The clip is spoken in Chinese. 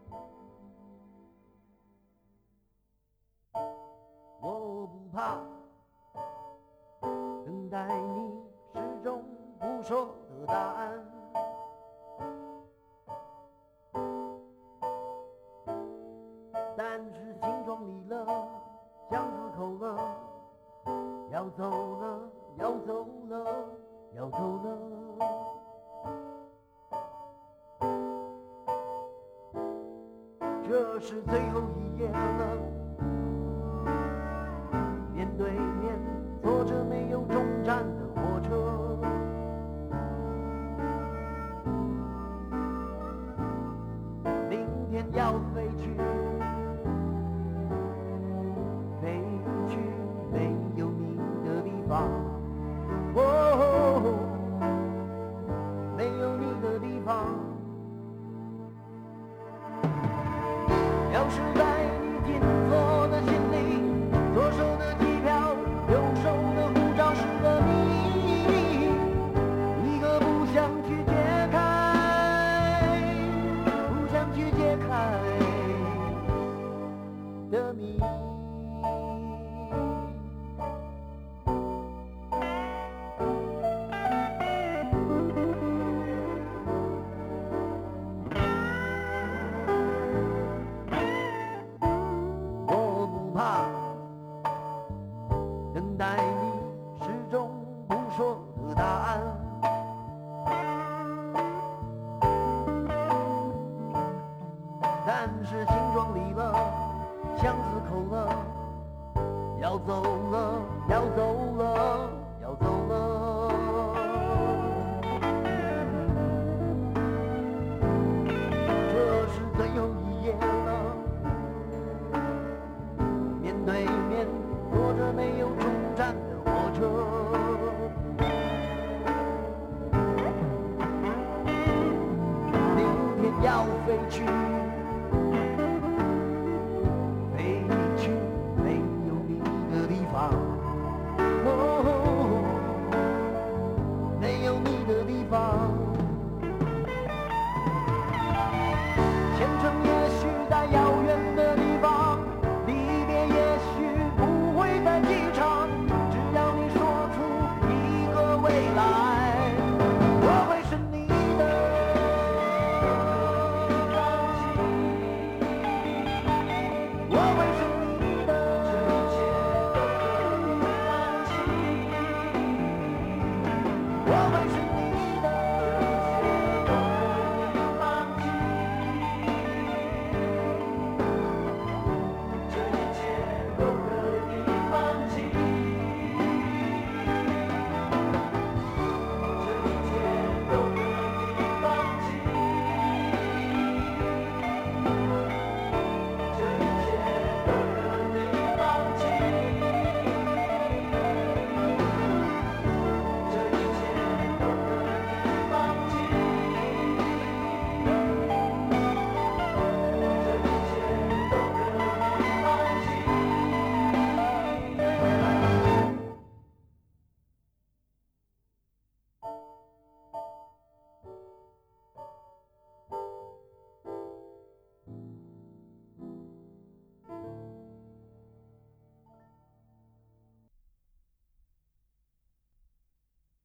我不怕等待你始终不说的答案，但是心装离了，箱子扣了，要走了，要走了，要走了。这是最后一页了，面对面坐着没有终站的火车，明天要飞去，飞去没有你的地方，哦，没有你的地方。钥匙在你紧锁的心里，左手的机票，右手的护照是个谜，一个不想去解开，不想去解开的谜。等待你始终不说的答案，但是心装离了，箱子扣了，要走了，要走了，要走了。这是最后一页了，面对面坐着没有终站的火车，明天要飞去。